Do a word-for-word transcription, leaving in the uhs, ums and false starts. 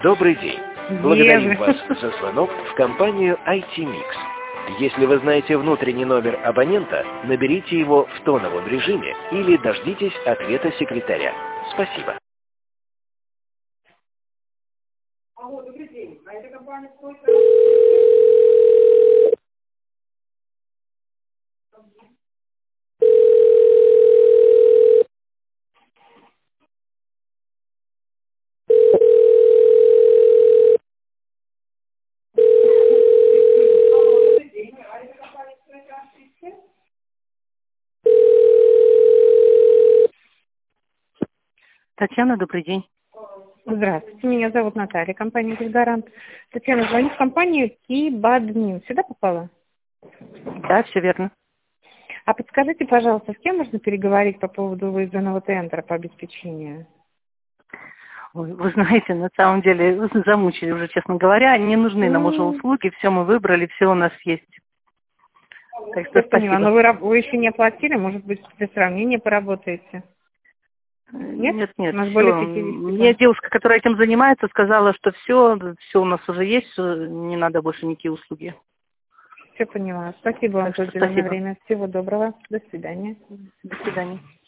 Добрый день. Благодарим Где вас вы? за звонок в компанию ай ти Mix. Если вы знаете внутренний номер абонента, наберите его в тоновом режиме или дождитесь ответа секретаря. Спасибо. Алло, добрый день. А это компания «Стройка»? Алло, добрый день. А это компания «Стройка»? Татьяна, добрый день. Здравствуйте, меня зовут Наталья, компания «Гарант». Татьяна, звоню в компанию «Кибадмин». Сюда попала? Да, все верно. А подскажите, пожалуйста, с кем можно переговорить по поводу выезданного тендера по обеспечению? Ой, вы знаете, на самом деле, вы замучили уже, честно говоря. Не нужны нам уже Ну, услуги, все мы выбрали, все у нас есть. Так что я поняла, спасибо. но вы, раб- вы еще не оплатили, может быть, для сравнения поработаете? Нет? Нет, нет, У нас более все. пятидесяти. Мне девушка, которая этим занимается, сказала, что все, все у нас уже есть, всё, не надо больше никакие услуги. Все поняла. Спасибо вам Так за что уделенное спасибо. время. Всего доброго. До свидания. До свидания.